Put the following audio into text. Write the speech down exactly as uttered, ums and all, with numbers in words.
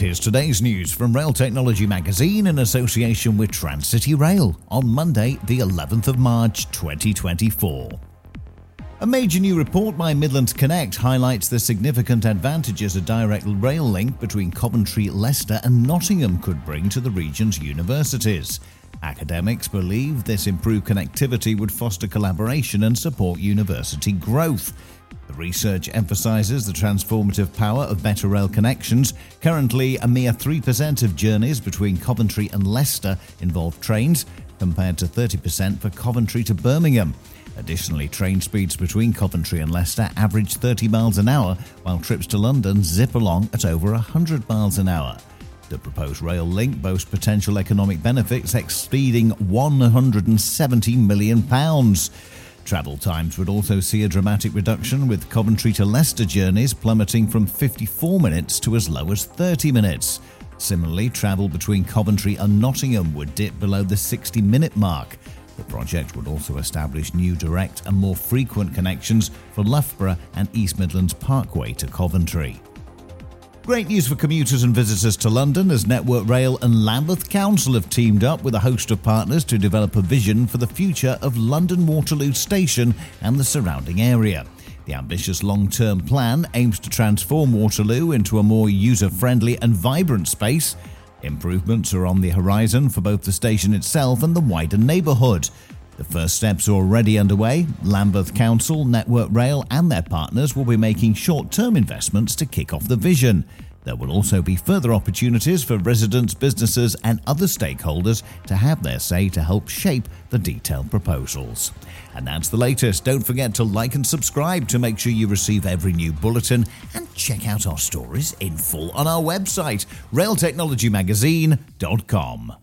here's today's news from Rail Technology Magazine in association with Trans-City Rail on Monday, the eleventh of March, twenty twenty-four. A major new report by Midlands Connect highlights the significant advantages a direct rail link between Coventry, Leicester and Nottingham could bring to the region's universities. Academics believe this improved connectivity would foster collaboration and support university growth. The research emphasises the transformative power of better rail connections. Currently, a mere three percent of journeys between Coventry and Leicester involve trains, compared to thirty percent for Coventry to Birmingham. Additionally, train speeds between Coventry and Leicester average thirty miles an hour, while trips to London zip along at over one hundred miles an hour. The proposed rail link boasts potential economic benefits exceeding one hundred seventy million pounds. Travel times would also see a dramatic reduction, with Coventry to Leicester journeys plummeting from fifty-four minutes to as low as thirty minutes. Similarly, travel between Coventry and Nottingham would dip below the sixty-minute mark. The project would also establish new direct and more frequent connections for Loughborough and East Midlands Parkway to Coventry. Great news for commuters and visitors to London, as Network Rail and Lambeth Council have teamed up with a host of partners to develop a vision for the future of London Waterloo Station and the surrounding area. The ambitious long-term plan aims to transform Waterloo into a more user-friendly and vibrant space. Improvements are on the horizon for both the station itself and the wider neighbourhood. The first steps are already underway. Lambeth Council, Network Rail and their partners will be making short-term investments to kick off the vision. There will also be further opportunities for residents, businesses and other stakeholders to have their say to help shape the detailed proposals. And that's the latest. Don't forget to like and subscribe to make sure you receive every new bulletin, and check out our stories in full on our website, rail technology magazine dot com.